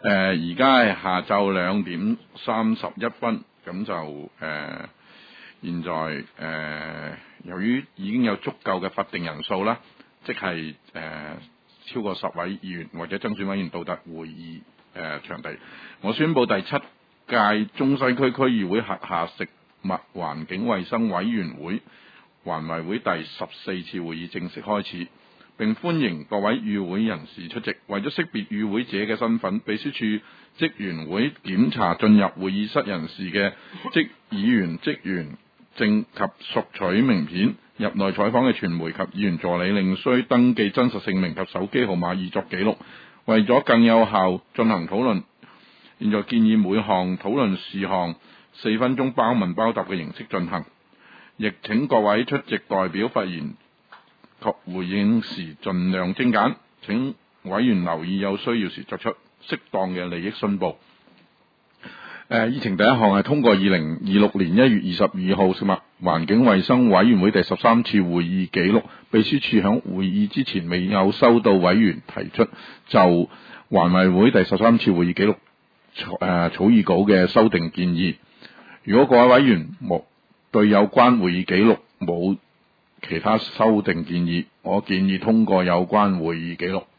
而家係下晝2:31，咁就現在由於已經有足夠嘅法定人數啦，即係超過10位議員或者增選委員到達會議場地，我宣布第7屆中西區區議會轄下食物環境衛生委員會環委會第14次會議正式開始，並歡迎各位與會人士出席。為咗識別與會者嘅身份，秘書處職員會檢查進入會議室人士嘅議員職員證及索取名片。入內採訪嘅傳媒及議員助理另需登記真實姓名及手機號碼以作記錄。為咗更有效進行討論，現在建議每項討論事項4分鐘包問包答嘅形式進行，亦請各位出席代表發言及回應時盡量精簡。請委員留意，有需要時作出適當嘅利益申報。議程第一項係通過2026年1月22號食物環境衛生委員會第13次會議記錄。秘書處響會議之前未有收到委員提出就環委會第13次會議記錄草擬稿嘅修訂建議。如果各位委員對有關會議記錄冇其他修訂建議，我建議通過有關會議記錄。